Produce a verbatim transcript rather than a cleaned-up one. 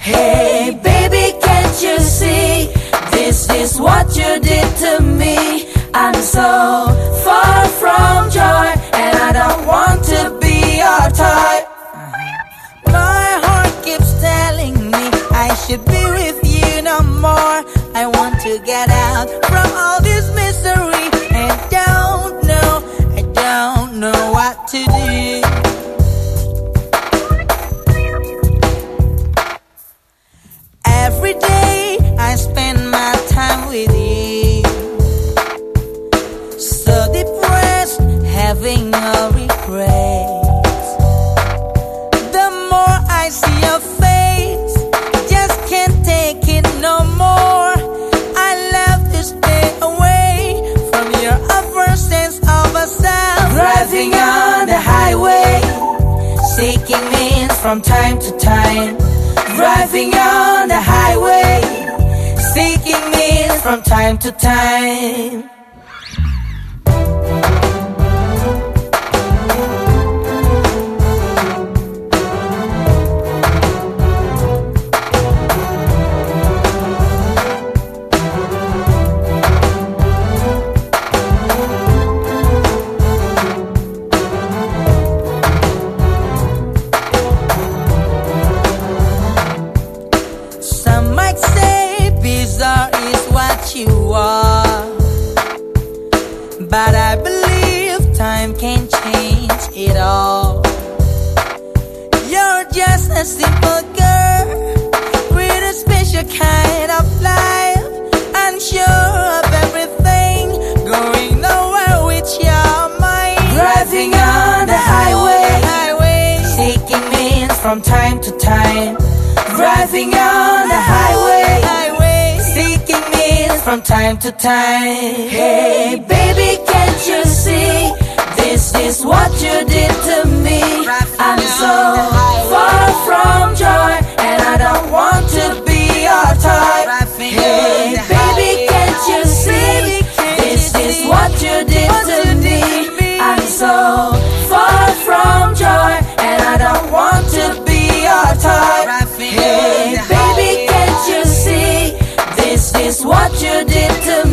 Hey baby, can't you see? This is what you did to me. I'm so far from joy, and I don't want to be your toy. My heart keeps telling me I should be with you no more. I want to get out from all this misery, and don't know, I don't know what to do. Every day I spend my time with you, so depressed, having no regrets. The more I see your face, just can't take it no more. I love to stay away from your upper sense of a self. Driving on the highway, seeking means from time to time. Driving on the highway, seeking means from time to time. Some might say bizarre is what you are, but I believe time can change it all. You're just a simple girl with a special kind of life, unsure of everything, going nowhere with your mind. Driving on the highway, highway, seeking means from time to time. Driving on the highway, highway, seeking means from time to time. Hey baby, can't you see? This is what you did to me. I'm so far from joy, and I don't want to be your toy. Hey baby, can't you see? This is what you did to me. I'm so far from joy, and I don't want to be your toy. Hey baby, can't you see? This is what you did to me.